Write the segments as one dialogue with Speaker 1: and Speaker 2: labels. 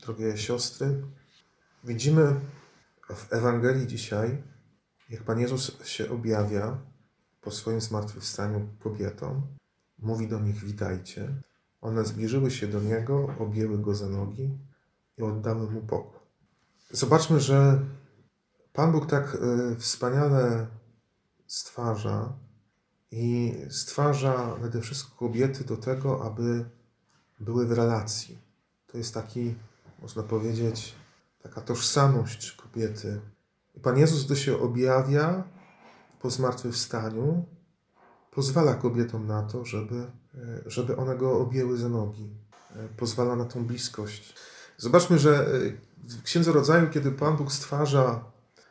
Speaker 1: drogie siostry, widzimy w Ewangelii dzisiaj, jak Pan Jezus się objawia po swoim zmartwychwstaniu kobietom. Mówi do nich: witajcie. One zbliżyły się do Niego, objęły Go za nogi i oddały Mu pokłon. Zobaczmy, że Pan Bóg tak wspaniale stwarza i stwarza nade wszystko kobiety do tego, aby były w relacji. To jest taki, można powiedzieć, taka tożsamość kobiety. I Pan Jezus, gdy się objawia po zmartwychwstaniu, pozwala kobietom na to, żeby one Go objęły za nogi. Pozwala na tą bliskość. Zobaczmy, że w Księdze Rodzaju, kiedy Pan Bóg stwarza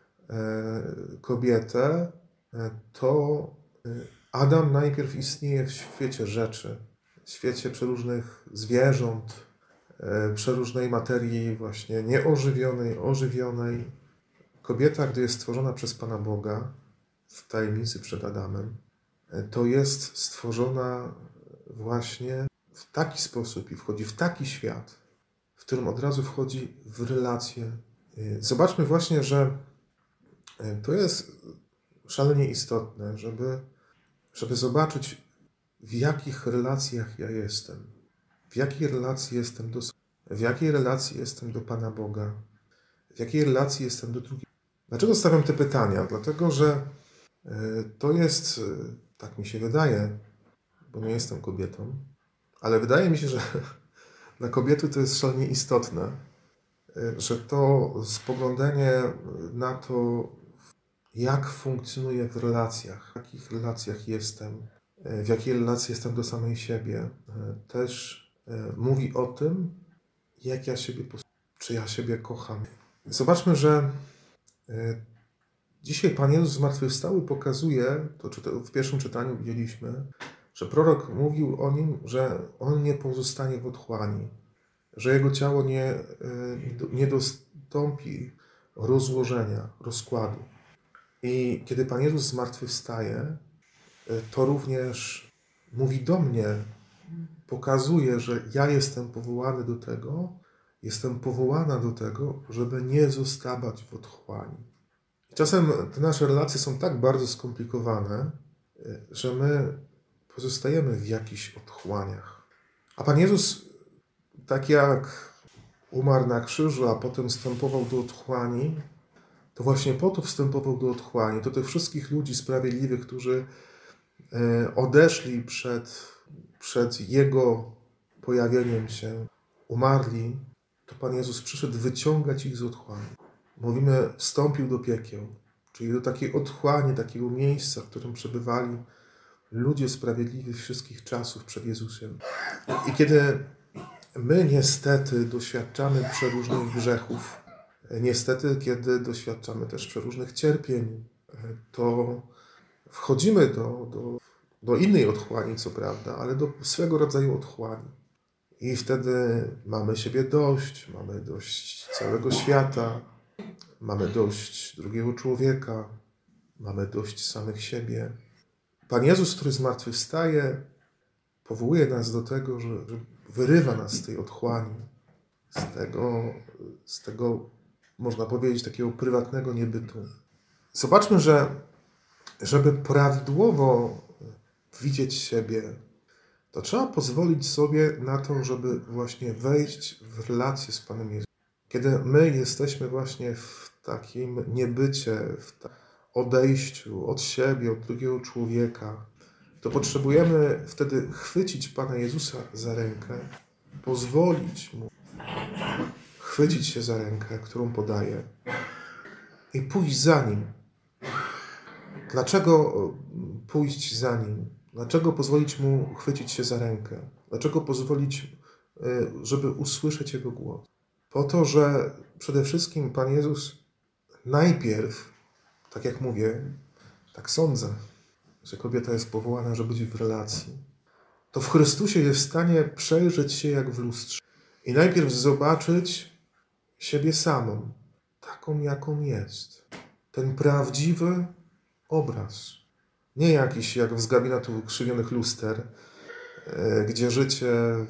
Speaker 1: kobietę, to Adam najpierw istnieje w świecie rzeczy, w świecie przeróżnych zwierząt, przeróżnej materii właśnie nieożywionej, ożywionej. Kobieta, gdy jest stworzona przez Pana Boga w tajemnicy przed Adamem, to jest stworzona właśnie w taki sposób i wchodzi w taki świat, w którym od razu wchodzi w relacje. Zobaczmy właśnie, że to jest szalenie istotne, żeby zobaczyć, w jakich relacjach ja jestem. W jakiej relacji jestem do sobie, w jakiej relacji jestem do Pana Boga, w jakiej relacji jestem do drugich. Dlaczego stawiam te pytania? Dlatego, że to jest, tak mi się wydaje, bo nie jestem kobietą, ale wydaje mi się, że dla kobiety to jest szalenie istotne, że to spoglądanie na to, jak funkcjonuję w relacjach, w jakich relacjach jestem, w jakiej relacji jestem do samej siebie, też mówi o tym, jak ja siebie czy ja siebie kocham. Zobaczmy, że dzisiaj Pan Jezus zmartwychwstały pokazuje, to w pierwszym czytaniu widzieliśmy, że prorok mówił o Nim, że On nie pozostanie w otchłani, że Jego ciało nie dostąpi rozłożenia, rozkładu. I kiedy Pan Jezus zmartwychwstaje, to również mówi do mnie, pokazuje, że ja jestem powołany do tego, jestem powołana do tego, żeby nie zostawać w otchłani. Czasem te nasze relacje są tak bardzo skomplikowane, że my pozostajemy w jakichś otchłaniach. A Pan Jezus, tak jak umarł na krzyżu, a potem wstępował do otchłani, to właśnie po to wstępował do otchłani. To tych wszystkich ludzi sprawiedliwych, którzy odeszli przed Jego pojawieniem się, umarli, to Pan Jezus przyszedł wyciągać ich z otchłani. Mówimy, wstąpił do piekieł, czyli do takiej otchłani, takiego miejsca, w którym przebywali ludzie sprawiedliwi wszystkich czasów przed Jezusem. I kiedy my niestety doświadczamy przeróżnych grzechów, niestety kiedy doświadczamy też przeróżnych cierpień, to wchodzimy do innej otchłani, co prawda, ale do swego rodzaju otchłani. I wtedy mamy siebie dość, mamy dość całego świata, mamy dość drugiego człowieka, mamy dość samych siebie. Pan Jezus, który zmartwychwstaje, powołuje nas do tego, że wyrywa nas z tej otchłani, z tego, można powiedzieć, takiego prywatnego niebytu. Zobaczmy, że żeby prawidłowo widzieć siebie, to trzeba pozwolić sobie na to, żeby właśnie wejść w relację z Panem Jezusem. Kiedy my jesteśmy właśnie w takim niebycie, w odejściu od siebie, od drugiego człowieka, to potrzebujemy wtedy chwycić Pana Jezusa za rękę, pozwolić Mu chwycić się za rękę, którą podaje i pójść za Nim. Dlaczego pójść za Nim? Dlaczego pozwolić Mu chwycić się za rękę? Dlaczego pozwolić, żeby usłyszeć Jego głos? Po to, że przede wszystkim Pan Jezus najpierw, tak jak mówię, tak sądzę, że kobieta jest powołana, żeby być w relacji, to w Chrystusie jest w stanie przejrzeć się jak w lustrze i najpierw zobaczyć siebie samą, taką jaką jest. Ten prawdziwy obraz. Nie jakiś jak z gabinetu krzywionych luster, gdzie życie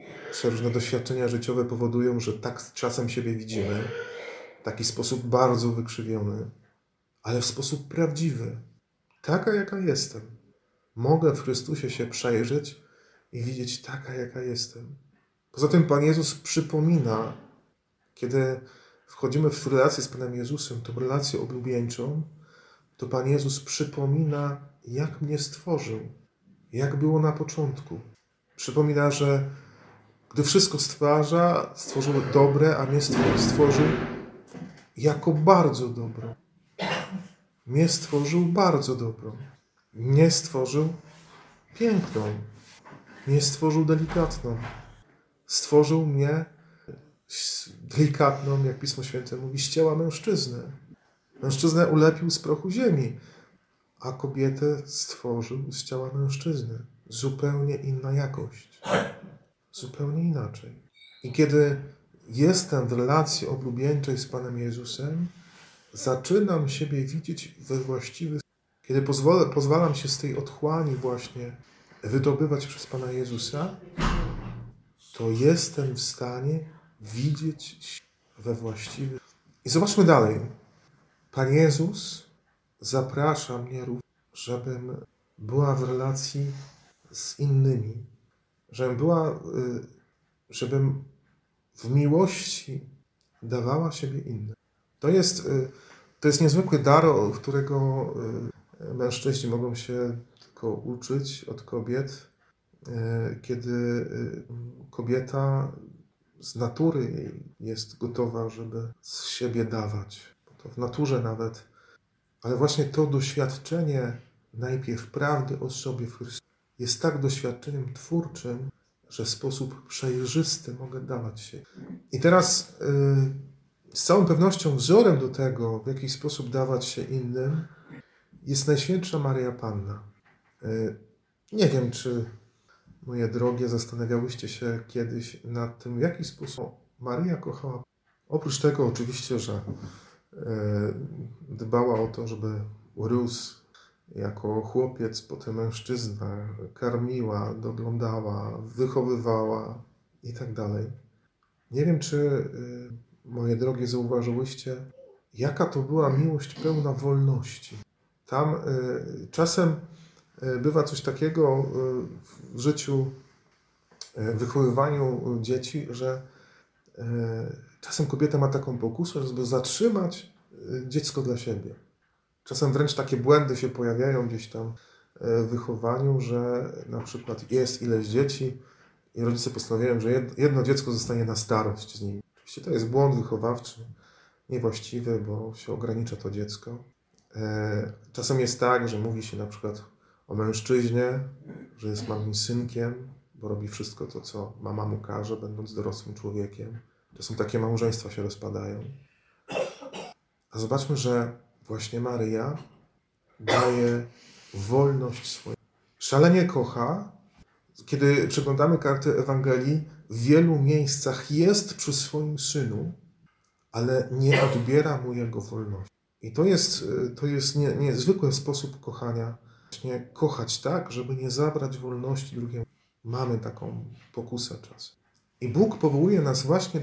Speaker 1: Różne doświadczenia życiowe powodują, że tak czasem siebie widzimy, w taki sposób bardzo wykrzywiony, ale w sposób prawdziwy. Taka, jaka jestem. Mogę w Chrystusie się przejrzeć i widzieć taka, jaka jestem. Poza tym Pan Jezus przypomina, kiedy wchodzimy w relację z Panem Jezusem, tą relację oblubieńczą, to Pan Jezus przypomina, jak mnie stworzył, jak było na początku. Przypomina, że gdy wszystko stwarza, stworzył dobre, a mnie stworzył jako bardzo dobrą. Mnie stworzył bardzo dobrą. Mnie stworzył piękną. Mnie stworzył delikatną. Stworzył mnie delikatną, jak Pismo Święte mówi, z ciała mężczyzny. Mężczyznę ulepił z prochu ziemi, a kobietę stworzył z ciała mężczyzny. Zupełnie inna jakość. Zupełnie inaczej. I kiedy jestem w relacji oblubieńczej z Panem Jezusem, zaczynam siebie widzieć we właściwy sposób. Kiedy pozwalam się z tej otchłani właśnie wydobywać przez Pana Jezusa, to jestem w stanie widzieć się we właściwy sposób. I zobaczmy dalej. Pan Jezus zaprasza mnie również, żebym była w relacji z innymi, żebym w miłości dawała siebie innym. To jest niezwykły dar, którego mężczyźni mogą się tylko uczyć od kobiet, kiedy kobieta z natury jej jest gotowa, żeby z siebie dawać. To w naturze nawet. Ale właśnie to doświadczenie najpierw prawdy o sobie w Chrystusie jest tak doświadczeniem twórczym, że w sposób przejrzysty mogę dawać się. I teraz z całą pewnością wzorem do tego, w jaki sposób dawać się innym, jest Najświętsza Maryja Panna. Nie wiem, czy, moje drogie, zastanawiałyście się kiedyś nad tym, w jaki sposób Maryja kochała. Oprócz tego oczywiście, że dbała o to, żeby urósł jako chłopiec, potem mężczyzna, karmiła, doglądała, wychowywała i tak dalej. Nie wiem, czy, moje drogie, zauważyłyście, jaka to była miłość pełna wolności. Tam czasem bywa coś takiego w życiu, w wychowywaniu dzieci, że czasem kobieta ma taką pokusę, żeby zatrzymać dziecko dla siebie. Czasem wręcz takie błędy się pojawiają gdzieś tam w wychowaniu, że na przykład jest ileś dzieci i rodzice postanawiają, że jedno dziecko zostanie na starość z nimi. Oczywiście to jest błąd wychowawczy, niewłaściwy, bo się ogranicza to dziecko. Czasem jest tak, że mówi się na przykład o mężczyźnie, że jest mamim synkiem, bo robi wszystko to, co mama mu każe, będąc dorosłym człowiekiem. Czasem takie małżeństwa się rozpadają. A zobaczmy, że właśnie Maryja daje wolność swoją. Szalenie kocha. Kiedy przeglądamy kartę Ewangelii, w wielu miejscach jest przy swoim Synu, ale nie odbiera mu Jego wolności. I to jest niezwykły sposób kochania. Właśnie kochać tak, żeby nie zabrać wolności drugiemu. Mamy taką pokusę czasem. I Bóg powołuje nas właśnie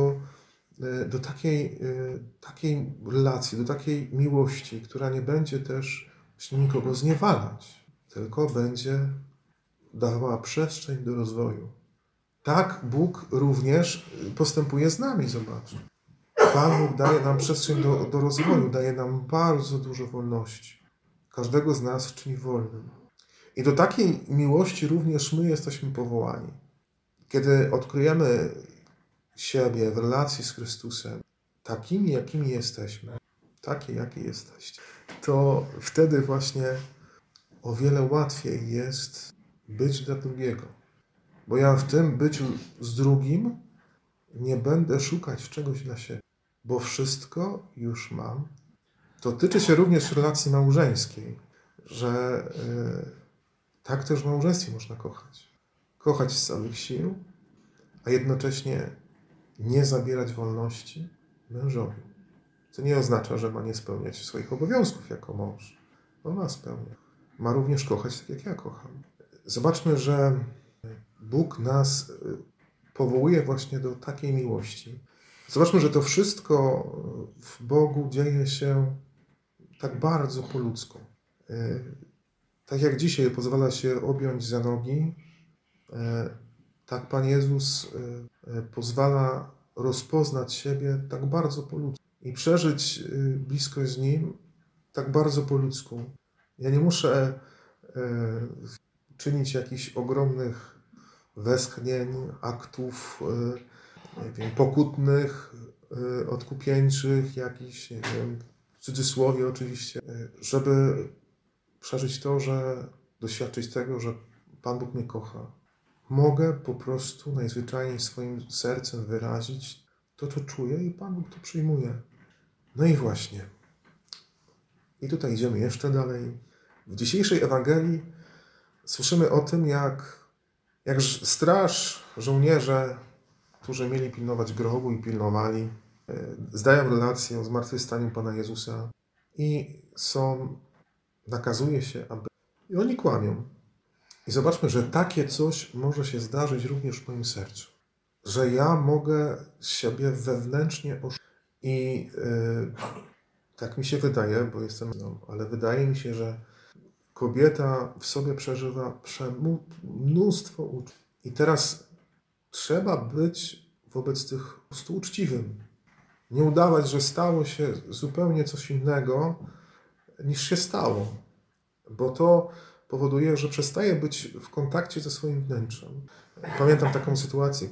Speaker 1: do takiej relacji, do takiej miłości, która nie będzie też właśnie nikogo zniewalać, tylko będzie dawała przestrzeń do rozwoju. Tak Bóg również postępuje z nami, zobacz. Pan Bóg daje nam przestrzeń do rozwoju, daje nam bardzo dużo wolności. Każdego z nas czyni wolnym. I do takiej miłości również my jesteśmy powołani. Kiedy odkryjemy siebie w relacji z Chrystusem, takimi, jakimi jesteśmy, takie, jakie jesteście, to wtedy właśnie o wiele łatwiej jest być dla drugiego. Bo ja w tym byciu z drugim nie będę szukać czegoś dla siebie, bo wszystko już mam. To tyczy się również relacji małżeńskiej, że tak też w małżeństwie można kochać. Kochać z całych sił, a jednocześnie nie zabierać wolności mężowi. To nie oznacza, że ma nie spełniać swoich obowiązków jako mąż. On ma spełniać. Ma również kochać tak, jak ja kocham. Zobaczmy, że Bóg nas powołuje właśnie do takiej miłości. Zobaczmy, że to wszystko w Bogu dzieje się tak bardzo po ludzku. Tak jak dzisiaj pozwala się objąć za nogi, tak Pan Jezus pozwala rozpoznać siebie tak bardzo po ludzku i przeżyć bliskość z Nim tak bardzo po ludzku. Ja nie muszę czynić jakichś ogromnych westchnień, aktów nie wiem, pokutnych, odkupieńczych, jakichś, nie wiem, w cudzysłowie oczywiście, żeby przeżyć to, że doświadczyć tego, że Pan Bóg mnie kocha. Mogę po prostu najzwyczajniej swoim sercem wyrazić to, co czuję i Pan Bóg to przyjmuje. No i właśnie. I tutaj idziemy jeszcze dalej. W dzisiejszej Ewangelii słyszymy o tym, jak straż, żołnierze, którzy mieli pilnować grobu i pilnowali, zdają relację o zmartwychwstaniu Pana Jezusa i nakazuje się, aby... I oni kłamią. I zobaczmy, że takie coś może się zdarzyć również w moim sercu. Że ja mogę siebie wewnętrznie I tak mi się wydaje, bo jestem ale wydaje mi się, że kobieta w sobie przeżywa mnóstwo uczuć. I teraz trzeba być wobec tych po prostu uczciwym. Nie udawać, że stało się zupełnie coś innego, niż się stało. Bo to powoduje, że przestaje być w kontakcie ze swoim wnętrzem. Pamiętam taką sytuację,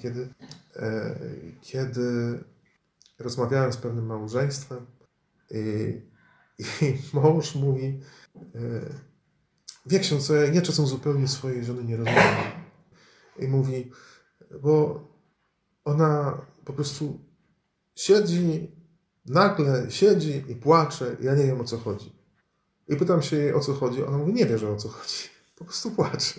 Speaker 1: kiedy rozmawiałem z pewnym małżeństwem i mąż mówi: wie ksiądz, ja czasem zupełnie swojej żony nie rozumiem. I mówi, bo ona po prostu nagle siedzi i płacze, ja nie wiem, o co chodzi. I pytam się jej, o co chodzi. Ona mówi, nie wie, że o co chodzi. Po prostu płacze.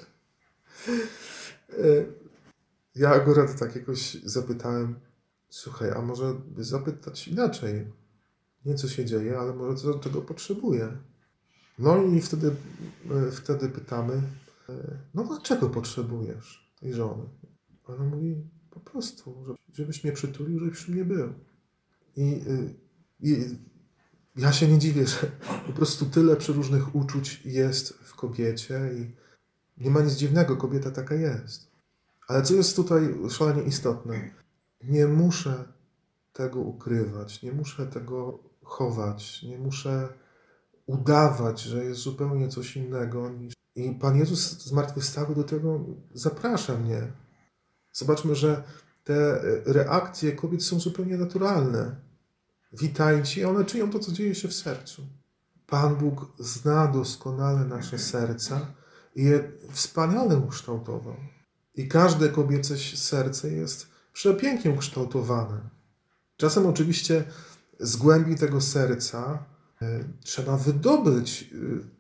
Speaker 1: Ja akurat tak jakoś zapytałem, słuchaj, a może by zapytać inaczej? Nie co się dzieje, ale może czego potrzebuje. No i wtedy pytamy, no dlaczego potrzebujesz tej żony? Ona mówi, po prostu, żebyś mnie przytulił, żebyś przy mnie był. I ja się nie dziwię, że po prostu tyle przeróżnych uczuć jest w kobiecie i nie ma nic dziwnego, kobieta taka jest. Ale co jest tutaj szalenie istotne? Nie muszę tego ukrywać, nie muszę tego chować, nie muszę udawać, że jest zupełnie coś innego. I Pan Jezus zmartwychwstały do tego zaprasza mnie. Zobaczmy, że te reakcje kobiet są zupełnie naturalne. Witajcie, one czują to, co dzieje się w sercu. Pan Bóg zna doskonale nasze serca i je wspaniale ukształtował. I każde kobiece serce jest przepięknie ukształtowane. Czasem oczywiście z głębi tego serca trzeba wydobyć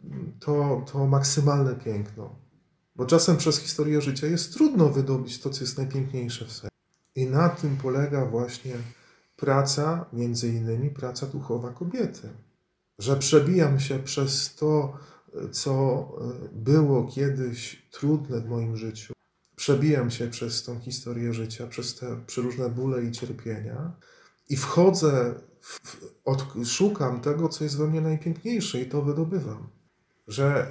Speaker 1: to maksymalne piękno. Bo czasem przez historię życia jest trudno wydobyć to, co jest najpiękniejsze w sercu. I na tym polega właśnie praca, między innymi praca duchowa kobiety. Że przebijam się przez to, co było kiedyś trudne w moim życiu. Przebijam się przez tą historię życia, przez te przeróżne bóle i cierpienia i wchodzę, szukam tego, co jest we mnie najpiękniejsze i to wydobywam. Że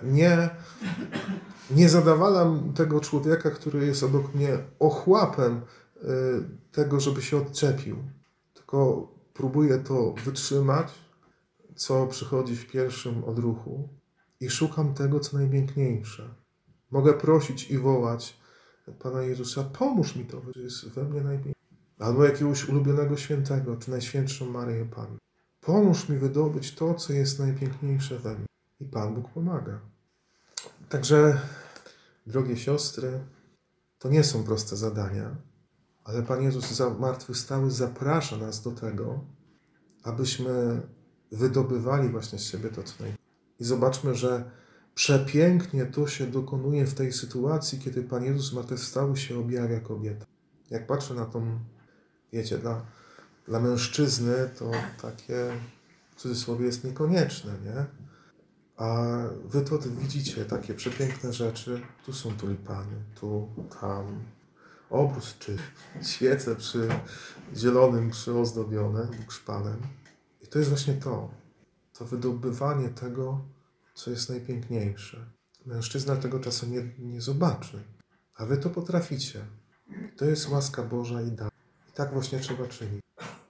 Speaker 1: nie zadawalam tego człowieka, który jest obok mnie, ochłapem tego, żeby się odczepił. Tylko próbuję to wytrzymać, co przychodzi w pierwszym odruchu i szukam tego, co najpiękniejsze. Mogę prosić i wołać Pana Jezusa, pomóż mi to, co jest we mnie najpiękniejsze. Albo jakiegoś ulubionego świętego, czy Najświętszą Maryję Panną. Pomóż mi wydobyć to, co jest najpiękniejsze we mnie. I Pan Bóg pomaga. Także, drogie siostry, to nie są proste zadania, ale Pan Jezus zmartwychwstały zaprasza nas do tego, abyśmy wydobywali właśnie z siebie to, co najpiękniejsze. I zobaczmy, że przepięknie to się dokonuje w tej sytuacji, kiedy Pan Jezus zmartwychwstały się objawia kobieta. Jak patrzę na tą, wiecie, dla mężczyzny to takie, w cudzysłowie, jest niekonieczne, nie? A wy to widzicie, takie przepiękne rzeczy. Tu są tulipany, tu, tam. obrus czy świece zielonym przyozdobione szpanem. I to jest właśnie to wydobywanie tego, co jest najpiękniejsze. Mężczyzna tego czasem nie zobaczy, a wy to potraficie. To jest łaska Boża i dar. I tak właśnie trzeba czynić.